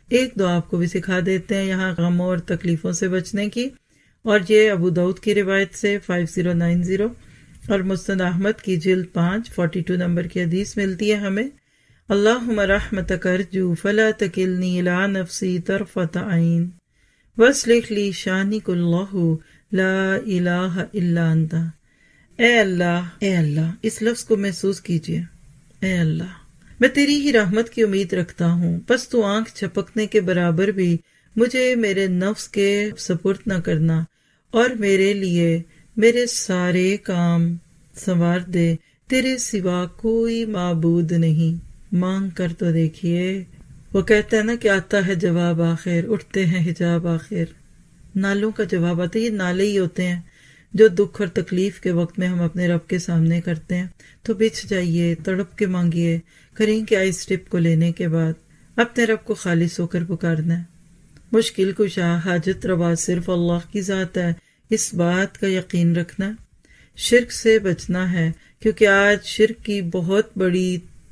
ایک دعا آپ کو بھی سکھا دیتے ہیں یہاں غموں اور تکلیفوں سے بچنے کی، اور یہ ابو داؤد کی روایت سے 5090 اور مسند احمد کی جلد 5 42 نمبر کی حدیث ملتی ہے ہمیں، اللہم رحمتک ارجو فلا تکلنی الی نفسی طرفۃ عین واصلح لی شانی کلہ لا الہ الا انت۔ اے اللہ، اس لفظ کو محسوس کیجئے، اے اللہ میں تیری ہی رحمت کی امید رکھتا ہوں، بس تو آنکھ جھپکنے کے برابر بھی مجھے میرے نفس کے سپرد نہ کرنا، اور میرے لیے میرے سارے کام سنوار دے، تیرے سوا کوئی معبود نہیں۔ مانگ کر تو دیکھیے، وہ کہتا ہے نا کہ آتا ہے جواب آخر، اٹھتے ہیں حجاب آخر، نالوں کا جواب آتا ہے۔ یہ نالے ہی ہوتے ہیں جو دکھ اور تکلیف کے وقت میں ہم اپنے رب کے سامنے کرتے ہیں۔ تو بچھ جائیے، تڑپ کے مانگیے، کریں کیا اس ٹپ کو لینے کے بعد اپنے رب کو خالص ہو کر پکارنا ہے۔ مشکل کشا، حاجت روا صرف اللہ کی ذات ہے، اس بات کا یقین رکھنا۔ شرک سے بچنا ہے، کیونکہ آج شرک کی بہت بڑی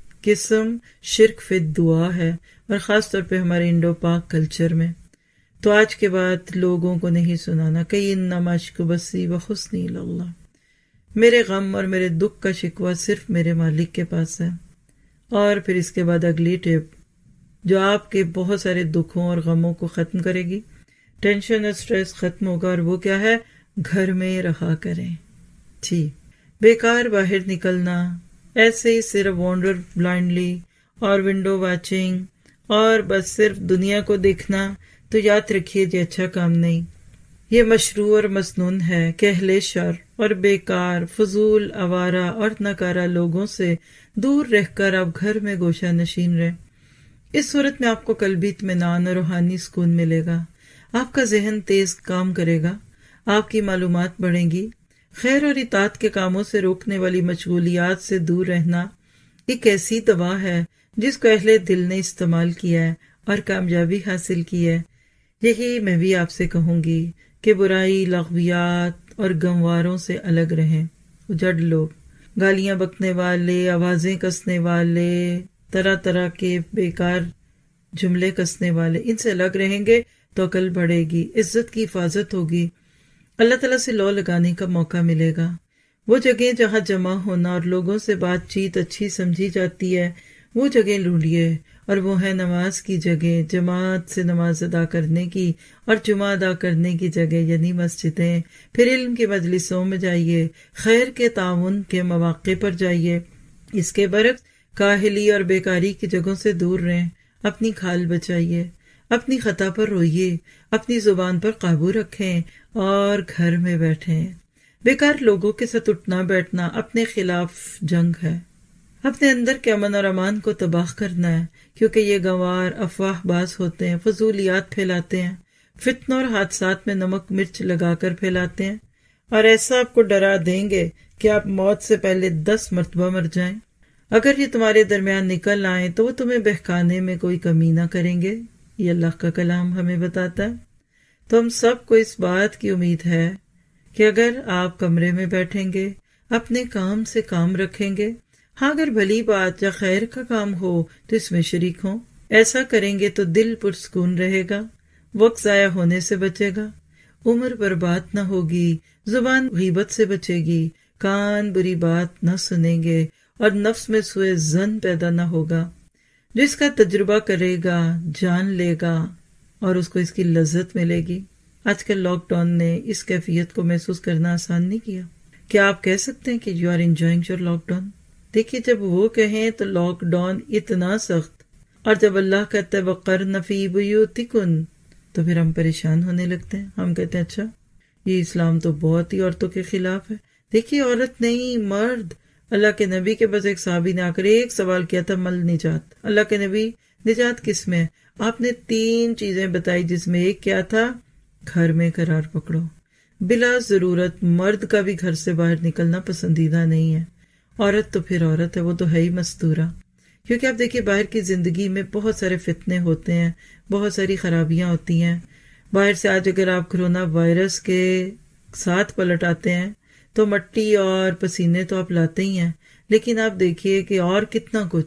قسم شرک فی دعا ہے، اور خاص طور پہ ہمارے انڈو پاک کلچر میں۔ تو آج کے بعد لوگوں کو نہیں سنانا کہ انما اشکو بثی وحزنی الی اللہ، میرے غم اور میرے دکھ کا شکوہ صرف میرے مالک کے پاس ہے۔ اور پھر اس کے بعد اگلی ٹپ جو آپ کے بہت سارے دکھوں اور غموں کو ختم کرے گی، ٹینشن اور سٹریس ختم ہوگا، اور وہ کیا ہے؟ گھر میں رہا کریں۔ جی، بیکار باہر نکلنا، ایسے ہی صرف وانڈر بلائنڈلی اور ونڈو واچنگ اور بس صرف دنیا کو دیکھنا، تو یاد رکھیے یہ اچھا کام نہیں، یہ مشروع اور مسنون ہے کہ اہل شر اور بیکار فضول آوارہ اور ناکارہ لوگوں سے دور رہ کر آپ گھر میں گوشہ نشین رہیں۔ اس صورت میں آپ کو قلبی اطمینان اور روحانی سکون ملے گا، آپ کا ذہن تیز کام کرے گا، آپ کی معلومات بڑھیں گی۔ خیر اور اطاعت کے کاموں سے روکنے والی مشغولیات سے دور رہنا ایک ایسی دوا ہے جس کو اہل دل نے استعمال کیا ہے اور کامیابی حاصل کی ہے۔ یہی میں بھی آپ سے کہوں گی کہ برائی، لغویات اور گنواروں سے الگ رہیں۔ اجڑ لوگ، گالیاں بکنے والے، آوازیں کسنے والے، طرح طرح کے بیکار جملے کسنے والے، ان سے الگ رہیں گے تو عقل بڑھے گی، عزت کی حفاظت ہوگی، اللہ تعالیٰ سے لو لگانے کا موقع ملے گا۔ وہ جگہ جہاں جمع ہونا اور لوگوں سے بات چیت اچھی سمجھی جاتی ہے، وہ جگہ ڈھونڈیے، اور وہ ہے نماز کی جگہ، جماعت سے نماز ادا کرنے کی اور جمعہ ادا کرنے کی جگہ یعنی مسجدیں۔ پھر علم کی مجلسوں میں جائیے، خیر کے تعاون کے مواقع پر جائیے۔ اس کے برعکس کاہلی اور بیکاری کی جگہوں سے دور رہیں، اپنی کھال بچائیے، اپنی خطا پر روئیے، اپنی زبان پر قابو رکھیں اور گھر میں بیٹھیں۔ بیکار لوگوں کے ساتھ اٹھنا بیٹھنا اپنے خلاف جنگ ہے۔ اپنے اندر کے امن اور امان کو تباہ کرنا ہے، کیونکہ یہ گنوار افواہ باز ہوتے ہیں، فضولیات پھیلاتے ہیں، فتنوں اور حادثات میں نمک مرچ لگا کر پھیلاتے ہیں، اور ایسا آپ کو ڈرا دیں گے کہ آپ موت سے پہلے 10 مرتبہ مر جائیں۔ اگر یہ تمہارے درمیان نکل آئیں تو وہ تمہیں بہکانے میں کوئی کمی نہ کریں گے، یہ اللہ کا کلام ہمیں بتاتا ہے۔ تو ہم سب کو اس بات کی امید ہے کہ اگر آپ کمرے میں بیٹھیں گے، اپنے کام سے کام رکھیں گے، ہاں اگر بھلی بات یا خیر کا کام ہو تو اس میں شریک ہوں، ایسا کریں گے تو دل پرسکون رہے گا، وقت ضائع ہونے سے بچے گا، عمر برباد نہ ہوگی، زبان غیبت سے بچے گی، کان بری بات نہ سنیں گے، اور نفس میں سوء ظن پیدا نہ ہوگا۔ جو اس کا تجربہ کرے گا جان لے گا اور اس کو اس کی لذت ملے گی۔ آج کل لاک ڈاؤن نے اس کیفیت کو محسوس کرنا آسان نہیں کیا۔ کیا آپ کہہ سکتے ہیں کہ you are enjoying your lockdown? دیکھیے، جب وہ کہیں تو لاک ڈاؤن اتنا سخت، اور جب اللہ کہتا ہے وَقَرْنَ فِي بُيُوتِكُنَّ تو پھر ہم پریشان ہونے لگتے ہیں۔ ہم کہتے ہیں اچھا یہ اسلام تو بہت ہی عورتوں کے خلاف ہے۔ دیکھیے، عورت نہیں، مرد۔ اللہ کے نبی کے بس ایک صحابی نے آ کر ایک سوال کیا تھا، مل نجات۔ اللہ کے نبی، نجات کس میں؟ آپ نے 3 چیزیں بتائی، جس میں ایک کیا تھا؟ گھر میں قرار پکڑو۔ بلا ضرورت مرد کا بھی گھر سے باہر نکلنا پسندیدہ نہیں ہے۔ عورت تو پھر عورت ہے، وہ تو ہے ہی مستورہ۔ کیونکہ آپ دیکھیے، باہر کی زندگی میں بہت سارے فتنے ہوتے ہیں، بہت ساری خرابیاں ہوتی ہیں۔ باہر سے آج اگر آپ کرونا وائرس کے ساتھ پلٹ آتے ہیں تو مٹی اور پسینے تو آپ لاتے ہی ہیں، لیکن آپ دیکھیے کہ اور کتنا کچھ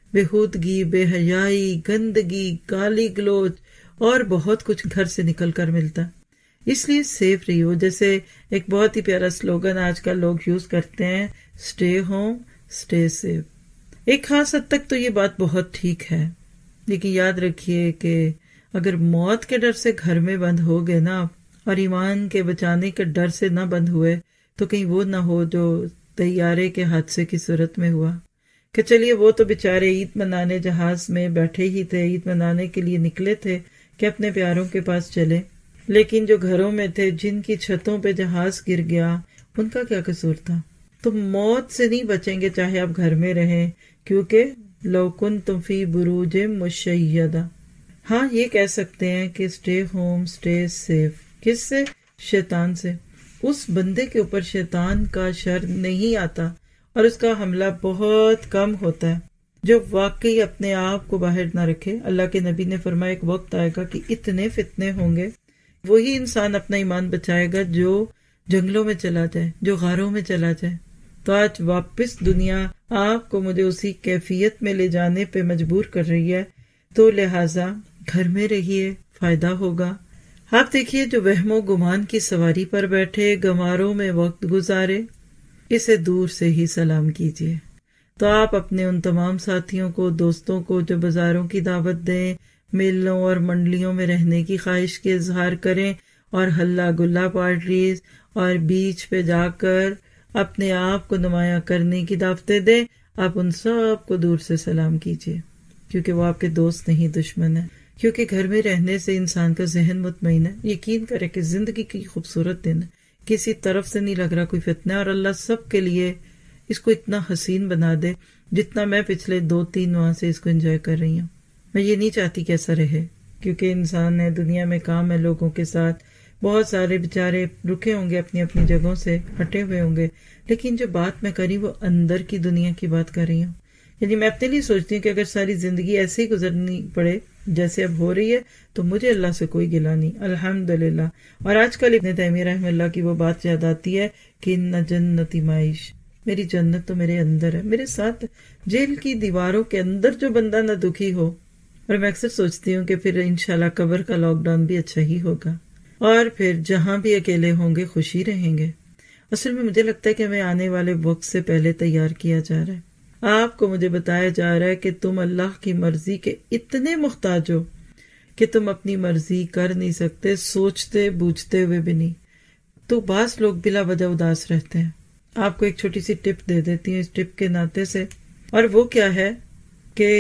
बेहूदगी, बेहयाई, गंदगी, गाली गलोच और बहुत कुछ घर से निकल कर मिलता है। इसलिए सेफ रहिए। जैसे एक बहुत ही प्यारा स्लोगन आजकल लोग यूज करते हैं, स्टे होम स्टे सेफ। एक खास हद तक तो ये बात बहुत ठीक है, लेकिन याद रखिए कि अगर मौत के डर से घर में बंद हो गए ना और ईमान के बचाने के डर से ना बंद हुए, तो कहीं वो ना हो जो तैयारे के हादसे की सूरत में हुआ कि चलिए वो तो बेचारे ईद मनाने जहाज में बैठे ही थे, ईद मनाने के लिए निकले थे कि अपने प्यारों के पास चले, लेकिन जो घरों में थे, जिनकी छतों पे जहाज गिर गया, उनका क्या कसूर था। तो मौत से नहीं बचेंगे चाहे आप घर में रहें, क्योंकि लौ कुन्तुम फी बुरूजिम मुशय्यदा। हाँ, ये कह सकते हैं कि स्टे होम स्टे सेफ। किससे? शैतान से। उस बंदे के ऊपर शैतान का शर नहीं आता और उसका हमला बहुत कम होता है जो वाकई अपने आप को बाहर ना रखे। अल्लाह के नबी ने फरमाया एक वक्त आएगा कि इतने फितने होंगे, वही इंसान अपना ईमान बचाएगा जो जंगलों में चला जाए, जो गारों में चला जाए। तो आज वापस दुनिया आपको मुझे उसी कैफियत में ले जाने पे मजबूर कर रही है, तो लिहाजा घर में रहिए, फायदा होगा। आप देखिए, जो वहमो गुमान की सवारी पर बैठे गंवारों में वक्त गुजारे, इसे दूर से ही सलाम कीजिए। तो आप अपने उन तमाम साथियों को, दोस्तों को जो बाजारों की दावत दें, मेलों और मंडलियों में रहने की ख्वाहिश के इजहार करें और हल्ला गुल्ला पार्टीज और बीच पे जाकर अपने आप को नुमाया करने की दावतें दें, आप उन सब को दूर से सलाम कीजिए, क्योंकि वो आपके दोस्त नहीं, दुश्मन है। क्योंकि घर में रहने से इंसान का जहन मुतमईन है। यकीन करे कि जिंदगी की खूबसूरत दिन है, किसी तरफ से नहीं लग रहा कोई फितना, और अल्लाह सब के लिए इसको इतना हसीन बना दे जितना मैं पिछले 2-3 माह से इसको एंजॉय कर रही हूँ। मैं ये नहीं चाहती कि ऐसा रहे, क्योंकि इंसान है, दुनिया में काम है लोगों के साथ, बहुत सारे बेचारे रुके होंगे, अपनी अपनी जगहों से हटे हुए होंगे, लेकिन जो बात मैं करी वो अंदर की दुनिया की बात कर रही हूँ। यानी मैं अपने लिए सोचती हूँ कि अगर सारी जिंदगी ऐसे ही गुजरनी पड़े जैसे अब हो रही है, तो मुझे अल्लाह से कोई गिला नहीं, अल्हम्दुलिल्लाह। और आजकल इब्न तैमिया रहमतुल्लाह की वो बात याद आती है कि न जन्नती माइश, मेरी जन्नत तो मेरे अंदर है, मेरे साथ। जेल की दीवारों के अंदर जो बंदा न दुखी हो, और मैं अक्सर सोचती हूँ कि फिर इंशाल्लाह कब्र का लॉकडाउन भी अच्छा ही होगा, और फिर जहां भी अकेले होंगे खुशी रहेंगे। असल में मुझे लगता है कि हमें आने वाले वक्त से पहले तैयार किया जा रहा है। आपको मुझे बताया जा रहा है कि तुम अल्लाह की मर्जी के इतने मुख्ताज हो कि तुम अपनी मर्जी कर नहीं सकते, सोचते बूझते हुए भी नहीं। तो बास लोग बिला वजह उदास रहते हैं। आपको एक छोटी सी टिप दे देती हूँ इस टिप के नाते से, और वो क्या है कि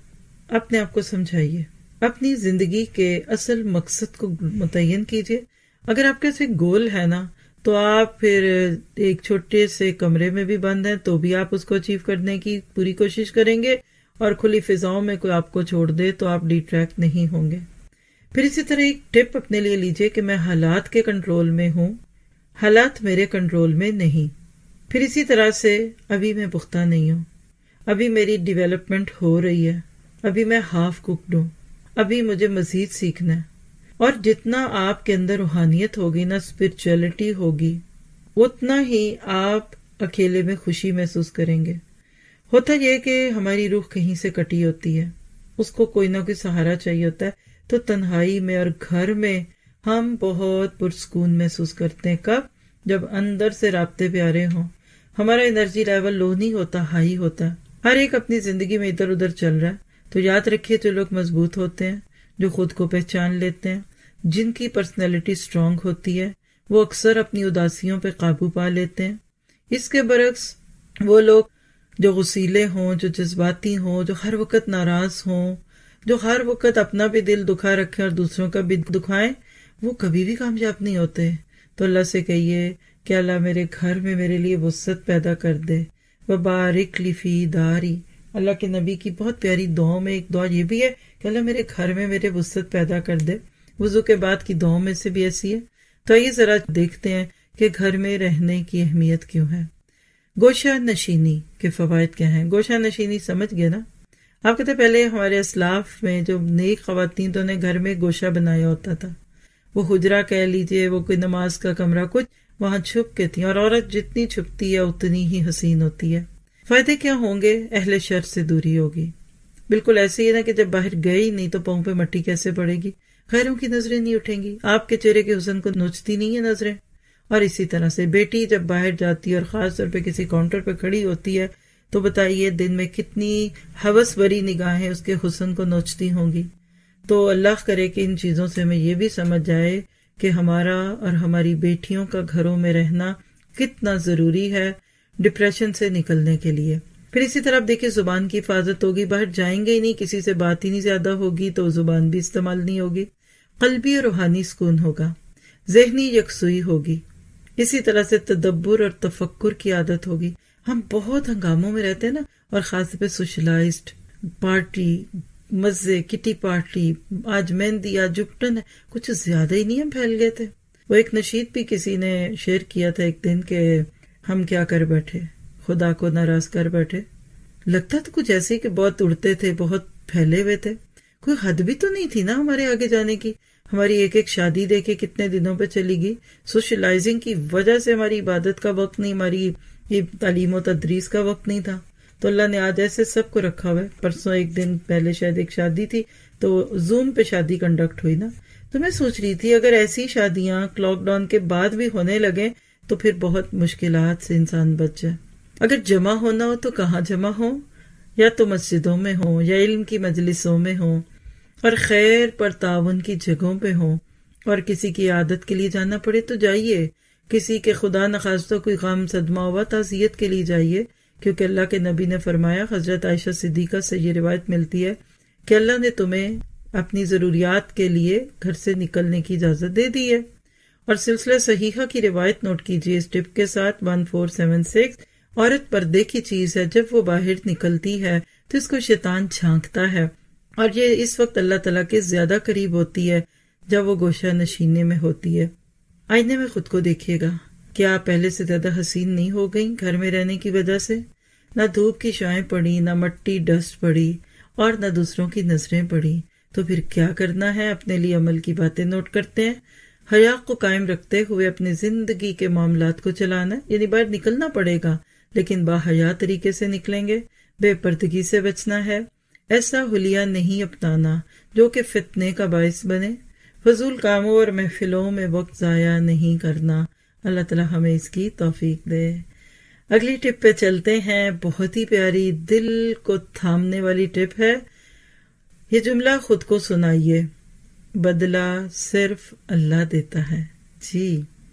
अपने आप को समझाइए, अपनी जिंदगी के असल मकसद को मुतय्यन कीजिए। अगर आपके से गोल है ना, तो आप फिर एक छोटे से कमरे में भी बंद हैं तो भी आप उसको अचीव करने की पूरी कोशिश करेंगे, और खुली फिजाओं में कोई आपको छोड़ दे तो आप डिट्रैक्ट नहीं होंगे। फिर इसी तरह एक टिप अपने लिए लीजिए कि मैं हालात के कंट्रोल में हूँ, हालात मेरे कंट्रोल में नहीं। फिर इसी तरह से अभी मैं पुख्ता नहीं हूँ, अभी मेरी डेवलपमेंट हो रही है, अभी मैं हाफ कुक्ड हूँ, अभी मुझे मजीद सीखना है। और जितना आपके अंदर रूहानियत होगी ना, स्पिरिचुअलिटी होगी, उतना ही आप अकेले में खुशी महसूस करेंगे। होता यह कि हमारी रूह कहीं से कटी होती है, उसको कोई ना कोई सहारा चाहिए होता है। तो तन्हाई में और घर में हम बहुत पुरस्कून महसूस करते हैं। कब? जब अंदर से राब्ते प्यारे हों, हमारा एनर्जी लेवल लो नहीं होता, हाई होता है। हर एक अपनी जिंदगी में इधर उधर चल रहा है। तो याद रखिए, जो लोग मजबूत होते हैं, जो खुद को पहचान लेते हैं, जिनकी पर्सनैलिटी स्ट्रांग होती है, वो अक्सर अपनी उदासियों पे काबू पा लेते हैं। इसके बरक्स वो लोग जो गुस्सीले हों, जो जज्बाती हों, जो हर वक्त नाराज हों, जो हर वक्त अपना भी दिल दुखा रखें और दूसरों का भी दुखाएं, वो कभी भी कामयाब नहीं होते। तो अल्लाह से कहिए कि अल्लाह मेरे घर में मेरे लिए वुसअत पैदा कर दे, वबारिक ली फी दारी। अल्लाह के नबी की बहुत प्यारी दुआओं में एक दुआ ये भी है कि अल्लाह मेरे घर में मेरे वुसअत पैदा कर दे। वुजू के बाद की दुआओं में से भी ऐसी है। तो आइए जरा देखते हैं कि घर में रहने की अहमियत क्यों है। गोशा नशीनी के फवायद क्या हैं? गोशा नशीनी समझ गए ना? आपको तो पहले हमारे असलाफ में जो नेक खवातीन तो उन्हें घर में गोशा बनाया होता था, वो हुजरा कह लीजिए, वो कोई नमाज का कमरा, कुछ वहां छुप के थी। और औरत जितनी छुपती है उतनी ही हसीन होती है। फायदे क्या होंगे? अहले शर से दूरी होगी, بالکل ایسے ہی نا کہ جب باہر گئے ہی نہیں تو پاؤں پہ مٹی کیسے پڑے گی، غیروں کی نظریں نہیں اٹھیں گی، آپ کے چہرے کے حسن کو نوچتی نہیں ہے نظریں. اور اسی طرح سے بیٹی جب باہر جاتی ہے اور خاص طور پہ کسی کاؤنٹر پہ کھڑی ہوتی ہے تو بتائیے دن میں کتنی ہوس بری نگاہیں اس کے حسن کو نوچتی ہوں گی. تو اللہ کرے کہ ان چیزوں سے ہمیں یہ بھی سمجھ جائے کہ ہمارا اور ہماری بیٹیوں کا گھروں میں رہنا کتنا ضروری ہے ڈپریشن سے نکلنے کے لیے. پھر اسی طرح آپ دیکھیں زبان کی حفاظت ہوگی، باہر جائیں گے ہی نہیں، کسی سے بات ہی نہیں زیادہ ہوگی تو زبان بھی استعمال نہیں ہوگی. قلبی اور روحانی سکون ہوگا، ذہنی یکسوئی ہوگی، اسی طرح سے تدبر اور تفکر کی عادت ہوگی. ہم بہت ہنگاموں میں رہتے ہیں نا، اور خاص طور پہ سوشلائزڈ پارٹی، مزے، کٹی پارٹی، آج مہندی آج جپٹن ہے، کچھ زیادہ ہی نہیں ہم پھیل گئے تھے. وہ ایک نشید بھی کسی نے شیئر کیا تھا ایک دن کہ ہم کیا کر بیٹھے، خدا کو ناراض کر بیٹھے. لگتا تو کچھ ایسے کہ بہت اڑتے تھے، بہت پھیلے ہوئے تھے، کوئی حد بھی تو نہیں تھی نا ہمارے آگے جانے کی. ہماری ایک ایک شادی دیکھے کتنے دنوں پہ چلی گئی. سوشلائزنگ کی وجہ سے ہماری عبادت کا وقت نہیں، ہماری یہ تعلیم و تدریس کا وقت نہیں تھا. تو اللہ نے آج ایسے سب کو رکھا ہوا ہے. پرسوں ایک دن پہلے شاید ایک شادی تھی تو زوم پہ شادی کنڈکٹ ہوئی نا، تو میں سوچ رہی تھی اگر ایسی شادیاں لاک ڈاؤن کے بعد بھی ہونے لگے تو پھر بہت مشکلات سے انسان بچ جائے. اگر جمع ہونا ہو تو کہاں جمع ہو، یا تو مسجدوں میں ہوں یا علم کی مجلسوں میں ہوں، اور خیر پر تعاون کی جگہوں پہ ہوں. اور کسی کی عادت کے لیے جانا پڑے تو جائیے، کسی کے خدا نخواستہ کوئی غم صدمہ ہوا تعزیت کے لیے جائیے، کیونکہ اللہ کے نبی نے فرمایا، حضرت عائشہ صدیقہ سے یہ روایت ملتی ہے کہ اللہ نے تمہیں اپنی ضروریات کے لیے گھر سے نکلنے کی اجازت دے دی ہے. اور سلسلہ صحیحہ کی روایت نوٹ کیجیے اس ٹپ کے ساتھ 1476. عورت پردے کی چیز ہے، جب وہ باہر نکلتی ہے تو اس کو شیطان جھانکتا ہے، اور یہ اس وقت اللہ تعالیٰ کے زیادہ قریب ہوتی ہے جب وہ گوشہ نشینے میں ہوتی ہے. آئینے میں خود کو دیکھیے گا، کیا آپ پہلے سے زیادہ حسین نہیں ہو گئیں گھر میں رہنے کی وجہ سے؟ نہ دھوپ کی شعائیں پڑی، نہ مٹی ڈسٹ پڑی، اور نہ دوسروں کی نظریں پڑی. تو پھر کیا کرنا ہے؟ اپنے لیے عمل کی باتیں نوٹ کرتے ہیں، حیا کو قائم رکھتے ہوئے اپنی زندگی کے معاملات کو چلانا ہے. یعنی باہر نکلنا پڑے گا لیکن باحیا طریقے سے نکلیں گے، بے پردگی سے بچنا ہے، ایسا حلیہ نہیں اپنانا جو کہ فتنے کا باعث بنے، فضول کاموں اور محفلوں میں وقت ضائع نہیں کرنا. اللہ تعالیٰ ہمیں اس کی توفیق دے. اگلی ٹپ پہ چلتے ہیں، بہت ہی پیاری دل کو تھامنے والی ٹپ ہے. یہ جملہ خود کو سنائیے، بدلہ صرف اللہ دیتا ہے. جی،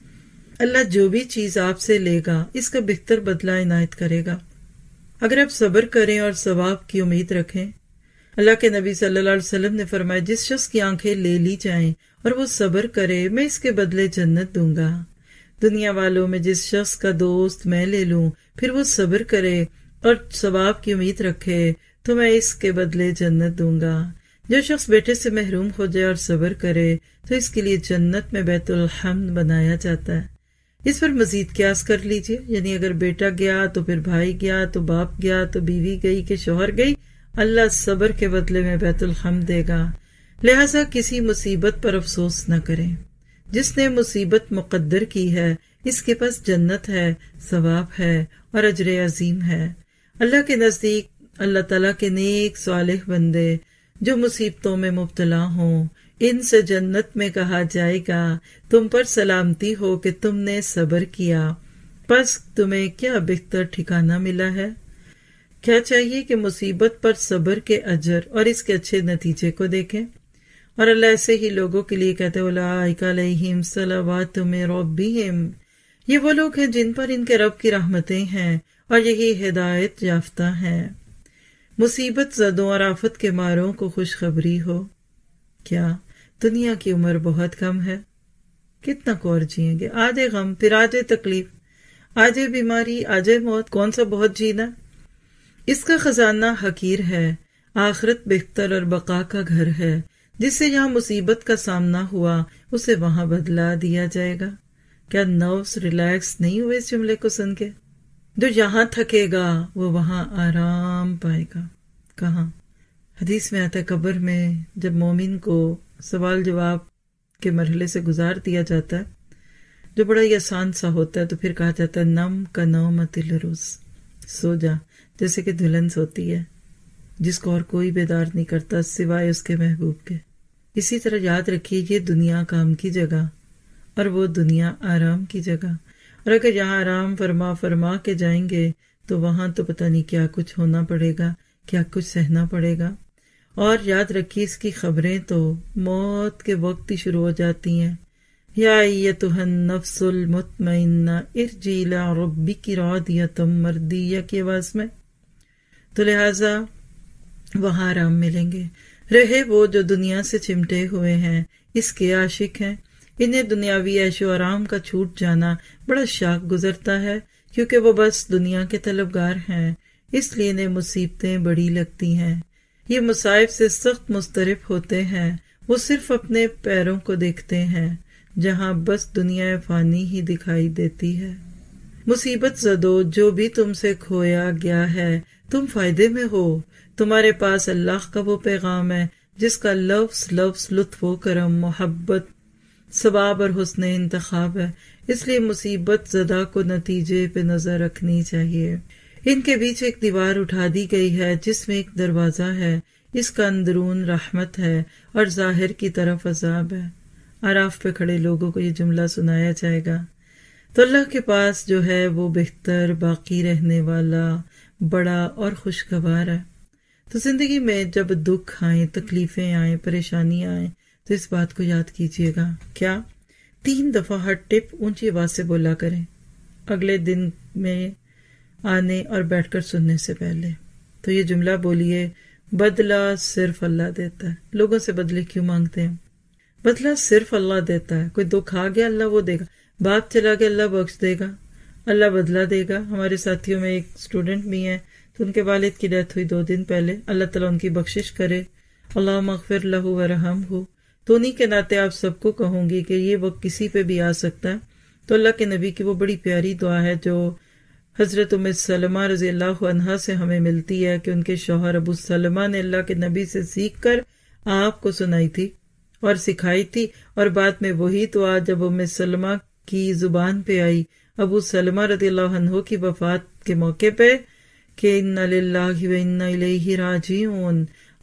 اللہ جو بھی چیز آپ سے لے گا اس کا بہتر بدلہ عنایت کرے گا اگر آپ صبر کریں اور ثواب کی امید رکھیں. اللہ کے نبی صلی اللہ علیہ وسلم نے فرمایا، جس شخص کی آنکھیں لے لی جائیں اور وہ صبر کرے میں اس کے بدلے جنت دوں گا. دنیا والوں میں جس شخص کا دوست میں لے لوں پھر وہ صبر کرے اور ثواب کی امید رکھے تو میں اس کے بدلے جنت دوں گا. جو شخص بیٹے سے محروم ہو جائے اور صبر کرے تو اس کے لیے جنت میں بیت الحمد بنایا جاتا ہے. اس پر مزید قیاس کر لیجئے، یعنی اگر بیٹا گیا تو پھر بھائی گیا تو باپ گیا تو بیوی گئی کہ شوہر گئی، اللہ صبر کے بدلے میں بیت الحمد دے گا. لہٰذا کسی مصیبت پر افسوس نہ کریں. جس نے مصیبت مقدر کی ہے اس کے پاس جنت ہے، ثواب ہے اور اجر عظیم ہے. اللہ کے نزدیک اللہ تعالیٰ کے نیک صالح بندے جو مصیبتوں میں مبتلا ہوں ان سے جنت میں کہا جائے گا، تم پر سلامتی ہو کہ تم نے صبر کیا، پس تمہیں کیا بہتر ٹھکانہ ملا ہے. کیا چاہیے کہ مصیبت پر صبر کے اجر اور اس کے اچھے نتیجے کو دیکھیں. اور اللہ ایسے ہی لوگوں کے لیے کہتے اولئک علیہم صلوات من ربہم، یہ وہ لوگ ہیں جن پر ان کے رب کی رحمتیں ہیں اور یہی ہدایت یافتہ ہیں. مصیبت زدوں اور آفت کے ماروں کو خوشخبری ہو، کیا دنیا کی عمر بہت کم ہے، کتنا کو اور جئیں گے. آجے غم، پھر آجے تکلیف، آجے بیماری، آجے موت، کون سا بہت جینا. اس کا خزانہ حقیر ہے، آخرت بہتر اور بقا کا گھر ہے. جس سے یہاں مصیبت کا سامنا ہوا اسے وہاں بدلا دیا جائے گا. کیا نفس ریلیکس نہیں ہوئے اس جملے کو سن کے؟ جو یہاں تھکے گا وہ وہاں آرام پائے گا. کہاں؟ حدیث میں آتا ہے قبر میں جب مومن کو سوال جواب کے مرحلے سے گزار دیا جاتا ہے جو بڑا ہی آسان سا ہوتا ہے، تو پھر کہا جاتا ہے نم کا نومت العروس، سو جا جیسے کہ دلہن سوتی ہے. جس کو اور کوئی بیدار نہیں کرتا سوائے اس کے محبوب کے۔ اسی طرح یاد رکھیے یہ دنیا کام کی جگہ اور وہ دنیا آرام کی جگہ، اور اگر یہاں آرام فرما فرما کے جائیں گے تو وہاں تو پتہ نہیں کیا کچھ ہونا پڑے گا، کیا کچھ سہنا پڑے گا۔ اور یاد رکھیے اس کی خبریں تو موت کے وقت ہی شروع ہو جاتی ہیں۔ یا ایتھا النفس المطمئنہ ارجعی الی ربک راضیۃ مرضیہ کی آواز میں، تو لہٰذا وہاں آرام ملیں گے۔ رہے وہ جو دنیا سے چمٹے ہوئے ہیں، اس کے عاشق ہیں، انہیں دنیاوی عیش و آرام کا چھوٹ جانا بڑا شاق گزرتا ہے، کیونکہ وہ بس دنیا کے طلبگار ہیں، اس لیے انہیں مصیبتیں بڑی لگتی ہیں۔ یہ مصائب سے سخت مضطرب ہوتے ہیں، وہ صرف اپنے پیروں کو دیکھتے ہیں جہاں بس دنیا فانی ہی دکھائی دیتی ہے۔ مصیبت زدو جو بھی تم سے کھویا گیا ہے تم فائدے میں ہو، تمہارے پاس اللہ کا وہ پیغام ہے جس کا لفظ لفظ لطف و کرم، محبت، ثواب اور حسن انتخاب ہے، اس لیے مصیبت زدہ کو نتیجے پہ نظر رکھنی چاہیے۔ ان کے بیچ ایک دیوار اٹھا دی گئی ہے جس میں ایک دروازہ ہے، اس کا اندرون رحمت ہے اور ظاہر کی طرف عذاب ہے۔ اعراف پہ کھڑے لوگوں کو یہ جملہ سنایا جائے گا تو اللہ کے پاس جو ہے وہ بہتر، باقی رہنے والا، بڑا اور خوشگوار ہے۔ تو زندگی میں جب دکھ آئیں، تکلیفیں آئیں، پریشانیاں آئیں تو اس بات کو یاد کیجیے گا، کیا 3 دفعہ ہر ٹپ اونچی آواز سے بولا کریں اگلے دن میں آنے اور بیٹھ کر سننے سے پہلے۔ تو یہ جملہ بولیے، بدلہ صرف اللہ دیتا ہے۔ لوگوں سے بدلے کیوں مانگتے ہیں؟ بدلہ صرف اللہ دیتا ہے۔ کوئی دکھ آ گیا اللہ وہ دے گا، باپ چلا گیا اللہ بخش دے گا، اللہ بدلہ دے گا۔ ہمارے ساتھیوں میں ایک اسٹوڈنٹ بھی ہیں تو ان کے والد کی ڈیتھ ہوئی 2 دن پہلے، اللہ تعالیٰ ان کی بخشش کرے، اللہم اغفر لہ ورحمہ۔ تو انہی کے ناطے آپ سب کو کہوں گی کہ یہ وقت کسی پہ بھی آ سکتا ہے، تو اللہ کے نبی کی وہ بڑی پیاری دعا ہے جو حضرت ام سلمہ رضی اللہ عنہا سے ہمیں ملتی ہے کہ ان کے شوہر ابو سلمہ نے اللہ کے نبی سے سیکھ کر آپ کو سنائی تھی اور سکھائی تھی، اور بعد میں وہی دعا جب ام سلمہ کی زبان پہ آئی ابو سلمہ رضی اللہ عنہ کی وفات کے موقع پہ کہ انا للہ و انا الیہ راجعون،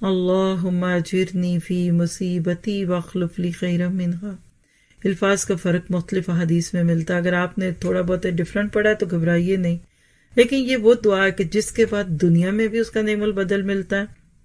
اللہم اجرنی فی مصیبتی واخلف لی خیرا منہا۔ الفاظ کا فرق مختلف حدیث میں ملتا ہے، اگر آپ نے تھوڑا بہت ڈفرنٹ پڑھا ہے تو گھبرائیے نہیں، لیکن یہ وہ دعا ہے کہ جس کے بعد دنیا میں بھی اس کا نعم البدل ملتا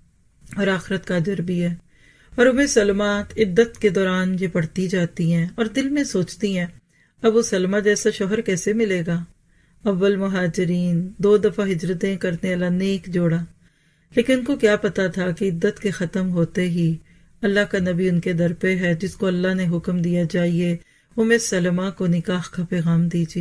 ہے اور آخرت کا اجر بھی ہے۔ اور ام سلمہ عدت کے دوران یہ پڑھتی جاتی ہیں اور دل میں سوچتی ہیں ابو سلمہ جیسا شوہر کیسے ملے گا، اول مہاجرین، 2 دفعہ ہجرتیں کرنے والا نیک جوڑا، لیکن ان کو کیا پتا تھا کہ عدت کے ختم ہوتے ہی اللہ کا نبی ان کے در پہ ہے جس کو اللہ نے حکم دیا جائیے ام سلمہ کو نکاح کا پیغام دیجیے۔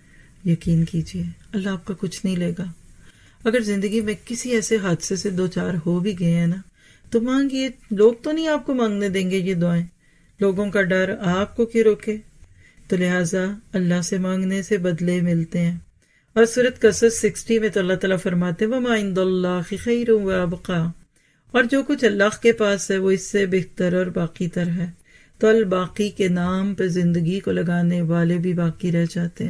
یقین کیجیے اللہ آپ کا کچھ نہیں لے گا۔ اگر زندگی میں کسی ایسے حادثے سے 2-4 ہو بھی گئے ہیں نا تو مانگیے، لوگ تو نہیں آپ کو مانگنے دیں گے یہ دعائیں، لوگوں کا ڈر آپ کو کیوں روکے؟ تو لہٰذا اللہ سے مانگنے سے بدلے ملتے ہیں۔ اور سورۃ قصص 60 میں تو اللہ تعالیٰ فرماتے ہیں وَمَا عِندَ اللَّهِ خَيْرٌ وَأَبْقَىٰ، اور جو کچھ اللہ کے پاس ہے وہ اس سے بہتر اور باقی تر ہے۔ تو الباقی کے نام پہ زندگی کو لگانے والے بھی باقی رہ جاتے ہیں۔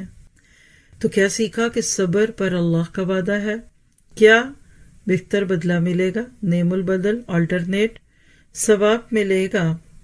تو کیا سیکھا کہ صبر پر اللہ کا وعدہ ہے، کیا بہتر بدلہ ملے گا، نعم البدل، آلٹرنیٹ، ثواب ملے گا،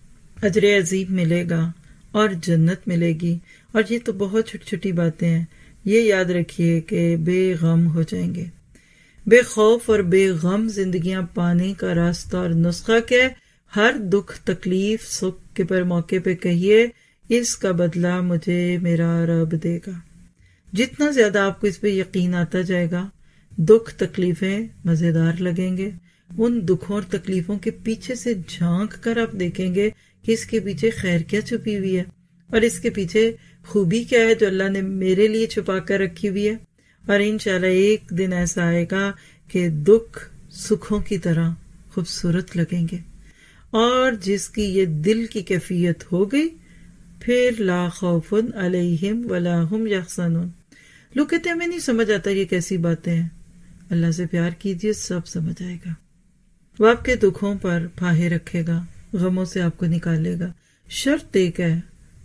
اجر عظیم ملے گا اور جنت ملے گی۔ اور یہ تو بہت چھوٹی چھوٹی باتیں ہیں، یہ یاد رکھیے کہ بے غم ہو جائیں گے۔ بے خوف اور بے غم زندگیاں پانے کا راستہ اور نسخہ کیا ہے؟ ہر دکھ، تکلیف، سکھ کے پر موقع پہ کہیے اس کا بدلہ مجھے میرا رب دے گا۔ جتنا زیادہ آپ کو اس پہ یقین آتا جائے گا، دکھ تکلیفیں مزیدار لگیں گے۔ ان دکھوں اور تکلیفوں کے پیچھے سے جھانک کر آپ دیکھیں گے کہ اس کے پیچھے خیر کیا چھپی ہوئی ہے اور اس کے پیچھے خوبی کیا ہے جو اللہ نے میرے لیے چھپا کر رکھی ہوئی ہے۔ اور انشاءاللہ ایک دن ایسا آئے گا کہ دکھ سکھوں کی طرح خوبصورت لگیں گے، اور جس کی یہ دل کی کیفیت ہو گئی پھر لا خوف علیہم ولا ہم یحزنون۔ لوگ کہتے ہیں ہمیں نہیں سمجھ آتا یہ کیسی باتیں ہیں، اللہ سے پیار کیجیے سب سمجھ آئے گا۔ وہ آپ کے دکھوں پر پھاہے رکھے گا، غموں سے آپ کو نکالے گا۔ شرط ایک ہے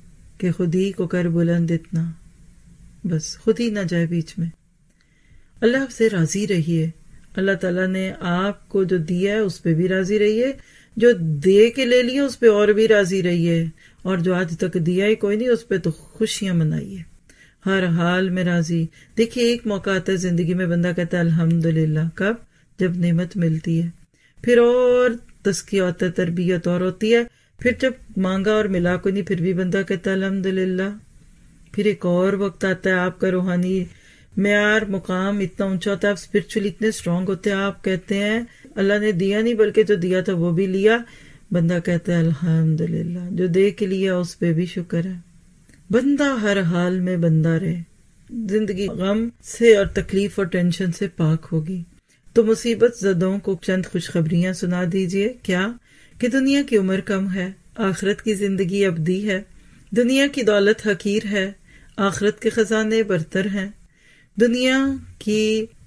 کہ خود ہی کو کر بلند اتنا، بس خود ہی نہ جائے بیچ میں۔ اللہ سے راضی رہیے، اللہ تعالیٰ نے آپ کو جو دیا ہے اس پہ بھی راضی رہیے، جو دے کے لے لیا اس پہ اور بھی راضی رہیے، اور جو آج تک دیا ہی کوئی نہیں اس پہ تو خوشیاں منائیے، ہر حال میں راضی۔ دیکھیے ایک موقع آتا ہے زندگی میں، بندہ کہتا ہے الحمدللہ، کب؟ جب نعمت ملتی ہے، پھر اور تزکیہ ہوتا ہے، تربیت اور ہوتی ہے، پھر جب مانگا اور ملا کو نہیں پھر بھی بندہ کہتا ہے الحمدللہ۔ پھر ایک اور وقت آتا ہے آپ کا روحانی معیار مقام اتنا اونچا ہوتا ہے، آپ اسپرچولی اتنے اسٹرانگ ہوتے ہیں، آپ کہتے ہیں اللہ نے دیا نہیں بلکہ جو دیا تھا وہ بھی لیا، بندہ کہتا ہے الحمدللہ، جو دے کے لیا اس پہ بھی شکر ہے۔ بندہ ہر حال میں بندہ رہے، زندگی غم سے اور تکلیف اور ٹینشن سے پاک ہوگی۔ تو مصیبت زدوں کو چند خوشخبریاں سنا دیجئے۔ کیا؟ کہ دنیا کی عمر کم ہے، آخرت کی زندگی ابدی ہے، دنیا کی دولت حقیر ہے، آخرت کے خزانے برتر ہیں، دنیا کی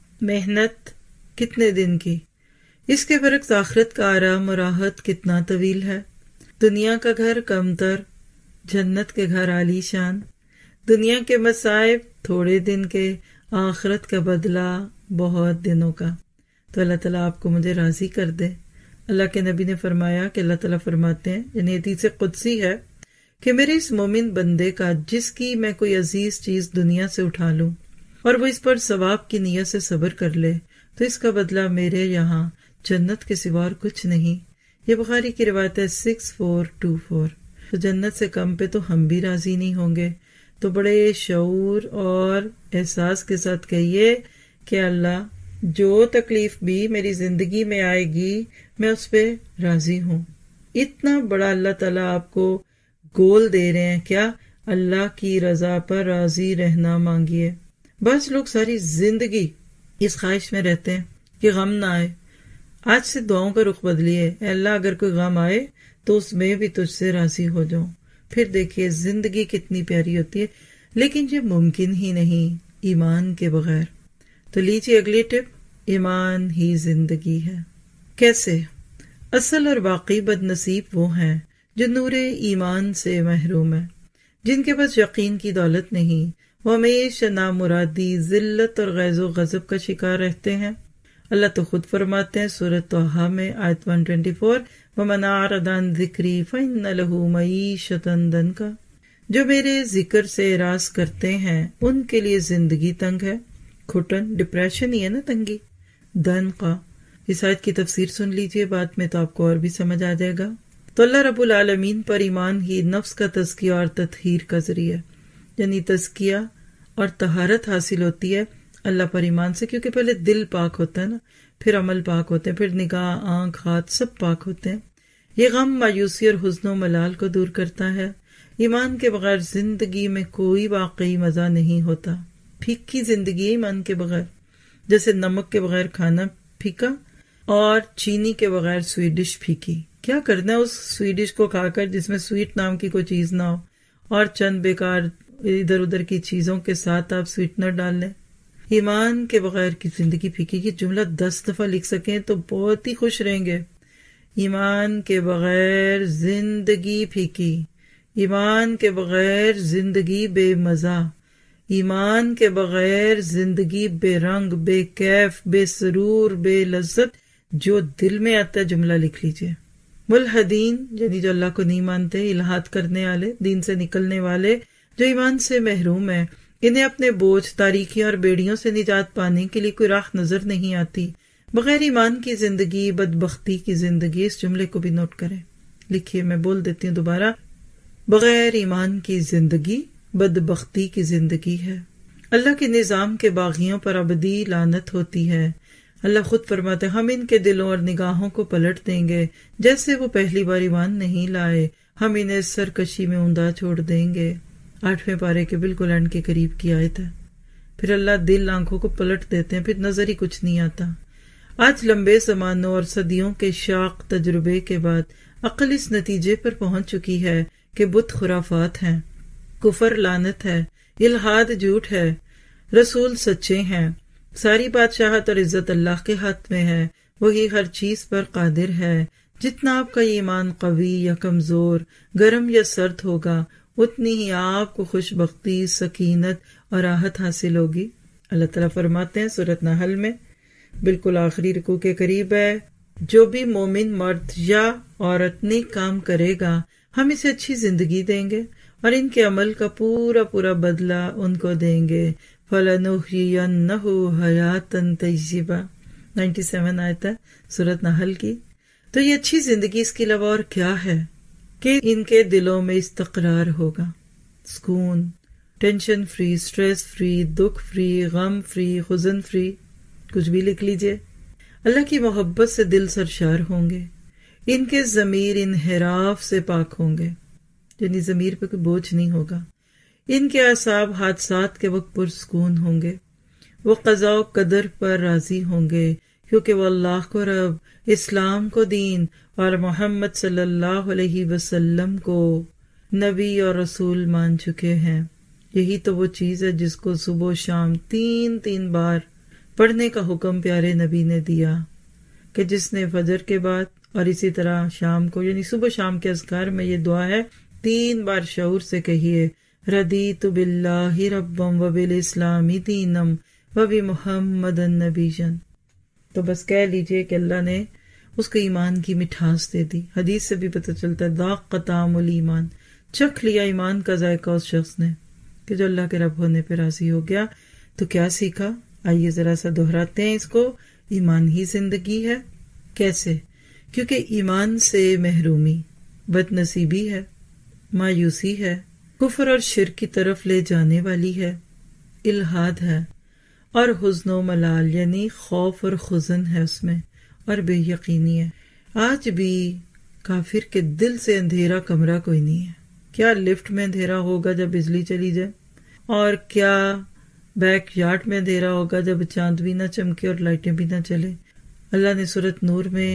محنت کتنے دن کی، اس کے برعکس آخرت کا آرام و راحت کتنا طویل ہے، دنیا کا گھر کم تر، جنت کے گھر عالی شان، دنیا کے مصائب تھوڑے دن کے، آخرت کا بدلہ بہت دنوں کا۔ تو اللہ تعالیٰ آپ کو مجھے راضی کر دے۔ اللہ کے نبی نے فرمایا کہ اللہ تعالیٰ فرماتے ہیں، یعنی حدیث قدسی ہے، کہ میرے اس مومن بندے کا جس کی میں کوئی عزیز چیز دنیا سے اٹھا لوں اور وہ اس پر ثواب کی نیت سے صبر کر لے تو اس کا بدلہ میرے یہاں جنت کے سوا اور کچھ نہیں۔ یہ بخاری کی روایت ہے 6424۔ تو جنت سے کم پہ تو ہم بھی راضی نہیں ہوں گے۔ تو بڑے شعور اور احساس کے ساتھ کہیے کہ اللہ جو تکلیف بھی میری زندگی میں آئے گی میں اس پہ راضی ہوں۔ اتنا بڑا اللہ تعالیٰ آپ کو گول دے رہے ہیں، کیا؟ اللہ کی رضا پر راضی رہنا مانگیے۔ بس لوگ ساری زندگی اس خواہش میں رہتے ہیں کہ غم نہ آئے۔ آج سے دعاؤں کا رخ بدلیے، اے اللہ اگر کوئی غم آئے تو اس میں بھی تجھ سے راضی ہو جاؤں، پھر دیکھیے زندگی کتنی پیاری ہوتی ہے۔ لیکن یہ ممکن ہی نہیں ایمان کے بغیر۔ تو لیجیے اگلی ٹپ، ایمان ہی زندگی ہے۔ کیسے؟ اصل اور باقی بد نصیب وہ ہیں جو نور ایمان سے محروم ہیں، جن کے پاس یقین کی دولت نہیں، وہ ہمیشہ نامرادی، ذلت اور غیظ و غضب کا شکار رہتے ہیں۔ اللہ تو خود فرماتے ہیں سورۃ طٰہٰ میں آیت 124، وَمَنْ أَعْرَضَ عَنْ ذِكْرِي فَإِنَّ لَهُ مَعِيشَةً ضَنْكًا، جو میرے ذکر سے اعراض کرتے ہیں ان کے لیے زندگی تنگ ہے۔ گھٹن، ڈپریشن ہی ہے نا تنگی، ضنکا۔ اس آیت کی تفسیر سن لیجئے بعد میں تو آپ کو اور بھی سمجھ آ جائے گا۔ تو اللہ رب العالمین پر ایمان ہی نفس کا تزکیہ اور تطہیر کا ذریعہ، یعنی تزکیہ اور طہارت حاصل ہوتی ہے اللہ پر ایمان سے، کیونکہ پہلے دل پاک ہوتا ہے نا، پھر عمل پاک ہوتے ہیں، پھر نگاہ، آنکھ، ہاتھ سب پاک ہوتے ہیں۔ یہ غم، مایوسی اور حزن و ملال کو دور کرتا ہے۔ ایمان کے بغیر زندگی میں کوئی واقعی مزہ نہیں ہوتا۔ پھیکی زندگی ہے ایمان کے بغیر، جیسے نمک کے بغیر کھانا پھیکا اور چینی کے بغیر سویٹ ڈش پھیکی۔ کیا کرنا ہے اس سویٹ ڈش کو کھا کر جس میں سویٹ نام کی کوئی چیز نہ ہو، اور چند بیکار ادھر ادھر کی چیزوں کے ساتھ آپ سویٹنر ڈال لیں۔ ایمان کے بغیر کی زندگی پھیکی کی جملہ 10 دفعہ لکھ سکیں تو بہت ہی خوش رہیں گے۔ ایمان کے بغیر زندگی پھیکی، ایمان کے بغیر زندگی بے مزہ، ایمان کے بغیر زندگی بے رنگ، بے کیف، بے سرور، بے لذت۔ جو دل میں آتا ہے جملہ لکھ لیجئے۔ ملحدین یعنی جو اللہ کو نہیں مانتے، الحاد کرنے والے، دین سے نکلنے والے، جو ایمان سے محروم ہیں، انہیں اپنے بوجھ، تاریکیوں اور بیڑیوں سے نجات پانے کے لیے کوئی راہ نظر نہیں آتی۔ بغیر ایمان کی زندگی بدبختی کی زندگی۔ اس جملے کو بھی نوٹ کریں، لکھیے، میں بول دیتی ہوں دوبارہ۔ بغیر ایمان کی زندگی بدبختی کی زندگی ہے۔ اللہ کے نظام کے باغیوں پر ابدی لعنت ہوتی ہے۔ اللہ خود فرماتے ہیں ہم ان کے دلوں اور نگاہوں کو پلٹ دیں گے، جیسے وہ پہلی بار ایمان نہیں لائے، ہم انہیں سرکشی میں اوندا چھوڑ دیں گے۔ 8ویں پارے کے بالکل اینڈ کے قریب کی آیت ہے۔ پھر اللہ دل آنکھوں کو پلٹ دیتے ہیں، پھر نظر ہی کچھ نہیں آتا۔ آج لمبے زمانوں اور صدیوں کے شاق تجربے کے بعد عقل اس نتیجے پر پہنچ چکی ہے کہ بت خرافات ہیں، کفر لعنت ہے، الحاد جھوٹ ہے، رسول سچے ہیں، ساری بادشاہت اور عزت اللہ کے ہاتھ میں ہے، وہی ہر چیز پر قادر ہے۔ جتنا آپ کا ایمان قوی یا کمزور، گرم یا سرد ہوگا، اتنی ہی آپ کو خوش بختی، سکینت اور راحت حاصل ہوگی۔ اللہ تعالیٰ فرماتے ہیں سورۃ نحل میں بالکل آخری رکوع کے قریب ہے. جو بھی مومن مرد یا عورت نیک کام کرے گا ہم اسے اچھی زندگی دیں گے اور ان کے عمل کا پورا پورا بدلہ ان کو دیں گے. فَلَنُحْيِيَنَّهُ حَيَاةً طَيِّبَةً 97 آیت ہے سورۃ نحل کی. تو یہ اچھی زندگی اس کے علاوہ اور کیا ہے کہ ان کے دلوں میں استقرار ہوگا، سکون، ٹینشن فری، سٹریس فری، دکھ فری، غم فری، حزن فری، کچھ بھی لکھ لیجئے. اللہ کی محبت سے دل سرشار ہوں گے، ان کے ضمیر انحراف سے پاک ہوں گے، یعنی ضمیر پہ کوئی بوجھ نہیں ہوگا. ان کے اعصاب حادثات کے وقت پرسکون ہوں گے، وہ قضاء و قدر پر راضی ہوں گے کیونکہ وہ اللہ کو رب، اسلام کو دین اور محمد صلی اللہ علیہ وسلم کو نبی اور رسول مان چکے ہیں. یہی تو وہ چیز ہے جس کو صبح و شام 3 بار پڑھنے کا حکم پیارے نبی نے دیا کہ جس نے فجر کے بعد اور اسی طرح شام کو، یعنی صبح شام کے اذکار میں یہ دعا ہے 3 بار شعور سے کہیے، رضیت باللہ ربا وبالاسلام دینا وبمحمد نبیا. تو بس کہہ لیجئے کہ اللہ نے اس کو ایمان کی مٹھاس دے دی. حدیث سے بھی پتہ چلتا ہے ذاق طعم الایمان، چکھ لیا ایمان کا ذائقہ اس شخص نے کہ جو اللہ کے رب ہونے پہ راضی ہو گیا. تو کیا سیکھا؟ آئیے ذرا سا دہراتے ہیں اس کو. ایمان ہی زندگی ہے. کیسے؟ کیونکہ ایمان سے محرومی بد نصیبی ہے، مایوسی ہے، کفر اور شرک کی طرف لے جانے والی ہے، الحاد ہے، اور حزن و ملال یعنی خوف اور خزن ہے اس میں، اور بے یقینی ہے. آج بھی کافر کے دل سے اندھیرا کمرہ کوئی نہیں ہے. کیا لفٹ میں اندھیرا ہوگا جب بجلی چلی جائے، اور کیا بیک یارڈ میں اندھیرا ہوگا جب چاند بھی نہ چمکے اور لائٹیں بھی نہ چلے. اللہ نے سورۃ نور میں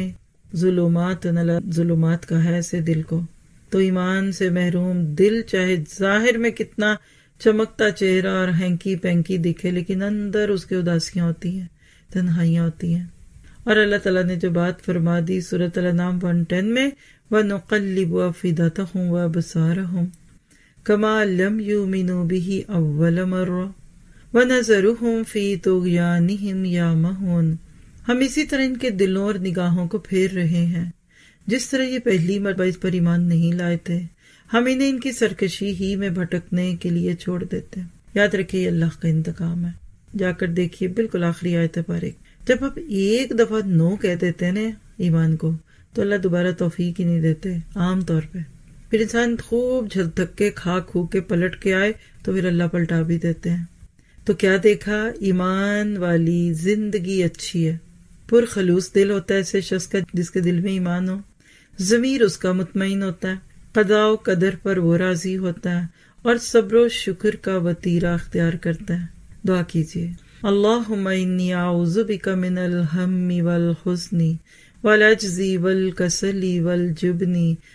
ظلمات ظلمات کہا ہے ایسے دل کو. تو ایمان سے محروم دل چاہے ظاہر میں کتنا چمکتا چہرہ اور ہینکی پینکی دکھے، لیکن اندر اس کے اداسیاں ہوتی ہیں، تنہائیاں ہوتی ہیں. اور اللہ تعالیٰ نے جو بات فرما دی سورۃ الانعام 110 میں، وَنُقَلِّبُ أَفْئِدَتَهُمْ وَأَبْصَارَهُمْ كَمَا لَمْ يُؤْمِنُوا بِهِ أَوَّلَ مَرَّةٍ وَنَذَرُهُمْ فِي طُغْيَانِهِمْ يَعْمَهُونَ. ہم اسی طرح ان کے دلوں اور نگاہوں کو پھیر رہے ہیں جس طرح یہ پہلی مرتبہ اس پر ایمان نہیں لائے تھے. ہم انہیں ان کی سرکشی ہی میں بھٹکنے کے لیے چھوڑ دیتے ہیں. یاد رکھیے یہ اللہ کا انتقام ہے. جا کر دیکھیے بالکل آخری آیت پارے، جب آپ ایک دفعہ نو کہہ دیتے ہیں نا ایمان کو، تو اللہ دوبارہ توفیق ہی نہیں دیتے عام طور پہ. پھر انسان خوب دھکے کھا کے پلٹ کے آئے تو پھر اللہ پلٹا بھی دیتے ہیں. تو کیا دیکھا؟ ایمان والی زندگی اچھی ہے. پرخلوص دل ہوتا ہے ایسے شخص کا جس کے دل میں ایمان ہو، ضمیر اس کا مطمئن ہوتا ہے، قضاء و قدر پر وہ راضی ہوتا ہے، اور صبر و شکر کا وتیرہ اختیار کرتا ہے. دعا کیجیے، اللہم انی اعوذ بک من الہم والحزن والعجز والکسل والجبن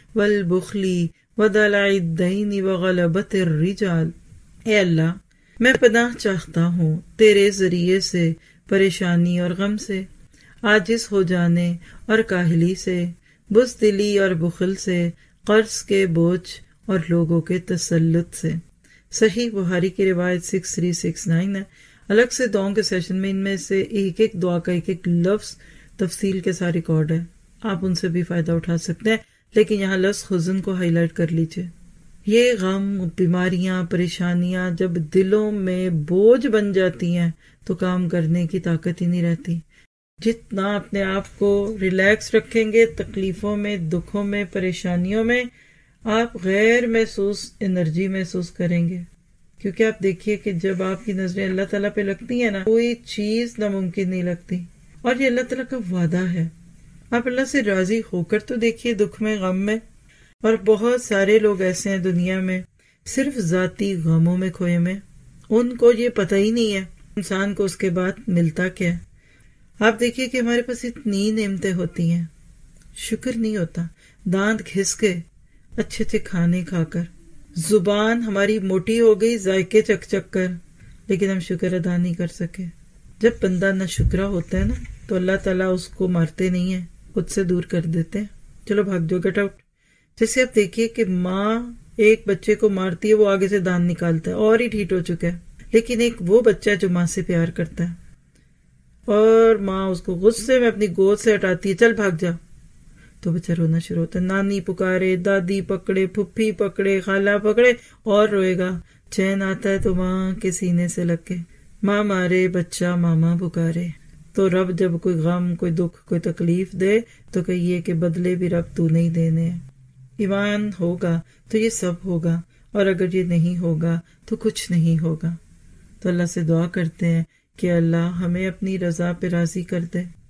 والبخل ودلع الدین وغلبۃ الرجال. اے اللہ، میں پناہ چاہتا ہوں تیرے ذریعے سے پریشانی اور غم سے، عاجز ہو جانے اور کاہلی سے، بزدلی اور بخل سے، قرض کے بوجھ اور لوگوں کے تسلط سے. صحیح بخاری کی روایت 6369 ہے. الگ سے دعاؤں کے سیشن میں ان میں سے ایک دعا کا ایک لفظ تفصیل کے ساتھ ریکارڈ ہے، آپ ان سے بھی فائدہ اٹھا سکتے ہیں. لیکن یہاں لفظ حزن کو ہائی لائٹ کر لیجئے. یہ غم، بیماریاں، پریشانیاں جب دلوں میں بوجھ بن جاتی ہیں تو کام کرنے کی طاقت ہی نہیں رہتی. جتنا اپنے آپ کو ریلیکس رکھیں گے تکلیفوں میں، دکھوں میں، پریشانیوں میں، آپ غیر محسوس انرجی محسوس کریں گے. کیونکہ آپ دیکھیے کہ جب آپ کی نظریں اللہ تعالیٰ پہ لگتی ہیں نا، کوئی چیز ناممکن نہیں لگتی. اور یہ اللہ تعالیٰ کا وعدہ ہے. آپ اللہ سے راضی ہو کر تو دیکھیے دکھ میں، غم میں. اور بہت سارے لوگ ایسے ہیں دنیا میں صرف ذاتی غموں میں کھوئے میں، ان کو یہ پتہ ہی نہیں ہے انسان کو اس کے بعد ملتا کیا ہے. آپ دیکھیے کہ ہمارے پاس اتنی نعمتیں ہوتی ہیں، شکر نہیں ہوتا. دانت گھس کے، اچھے اچھے کھانے کھا کر، زبان ہماری موٹی ہو گئی ذائقے چک چک کر، لیکن ہم شکر ادا نہیں کر سکے. جب بندہ نہ شکرا ہوتا ہے نا تو اللہ تعالیٰ اس کو مارتے نہیں ہیں، خود سے دور کر دیتے ہیں. چلو بھاگ جاؤ، گیٹ آؤٹ. جیسے آپ دیکھیے کہ ماں ایک بچے کو مارتی ہے، وہ آگے سے دانت نکالتا ہے اور ہی ٹھیٹ ہو چکا ہے. لیکن ایک وہ بچہ ہے جو ماں سے پیار کرتا ہے اور ماں اس کو غصے میں اپنی گود سے ہٹاتی ہے، چل بھاگ جا، تو بچہ رونا شروع ہوتا ہے، نانی پکارے، دادی پکڑے، پھپھی پکڑے، خالہ پکڑے، اور روئے گا۔ چین آتا ہے تو ماں کے سینے سے لگ کے، ماں مارے بچہ ماما پکارے۔ تو رب جب کوئی غم، کوئی دکھ، کوئی تکلیف دے تو کہیے کہ بدلے بھی رب تو نہیں دینے۔ ایمان ہوگا تو یہ سب ہوگا، اور اگر یہ نہیں ہوگا تو کچھ نہیں ہوگا۔ تو اللہ سے دعا کرتے ہیں کہ اللہ ہمیں اپنی رضا پہ راضی کر دے۔